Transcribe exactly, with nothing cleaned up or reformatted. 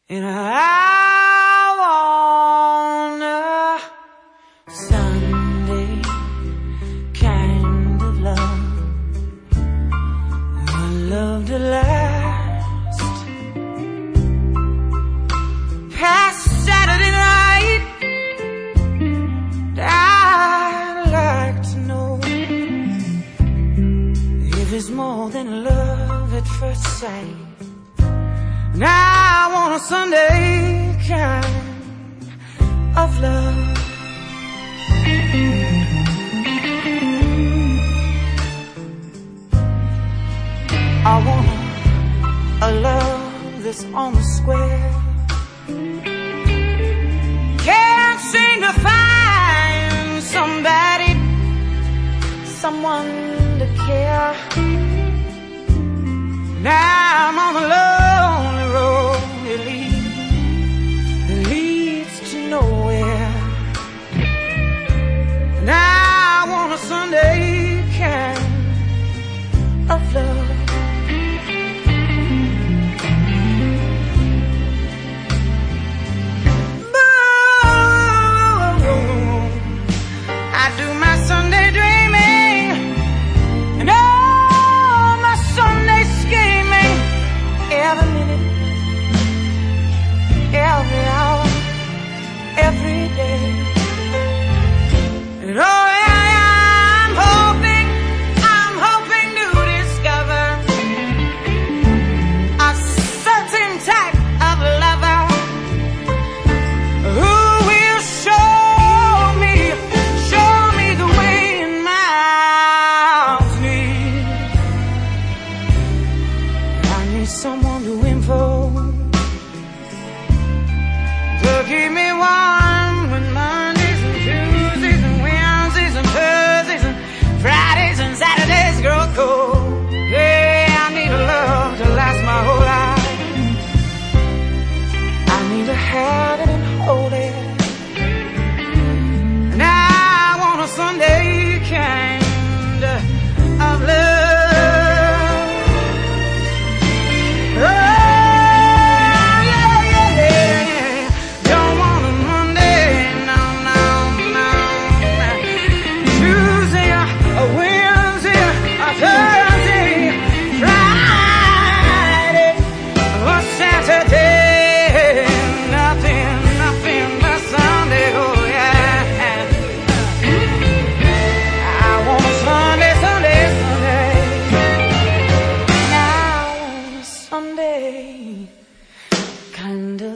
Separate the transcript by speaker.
Speaker 1: And I want a Sunday kind of love, a love to last past Saturday night. I'd like to know if it's more than love at first sight. And I want a Sunday kind of love. I want a, a love that's on the square. Can't seem to find somebody, someone to care. Now I'm on the lonely road, it leads, it leads to nowhere. Now I want a Sunday kind of love. I do my Sunday dreaming and all my Sunday scheming, every minute, every hour, every day. And oh yeah, I'm hoping, I'm hoping to discover a certain type of lover who will show me, show me the way in my arms need. I need someone to invoke to keep me warm when Mondays and Tuesdays and Wednesdays and Thursdays and Fridays and Saturdays grow cold. Yeah, I need a love to last my whole life. I need to have it and hold it. And I want a Sunday kind of love. Oh, yeah, yeah, yeah. Don't want a Monday, no, no, no. Tuesday, a Wednesday, a Thursday, Friday, or Saturday. Nothing, nothing but Sunday, oh yeah. I want a Sunday, Sunday, Sunday. And I want a Sunday kind of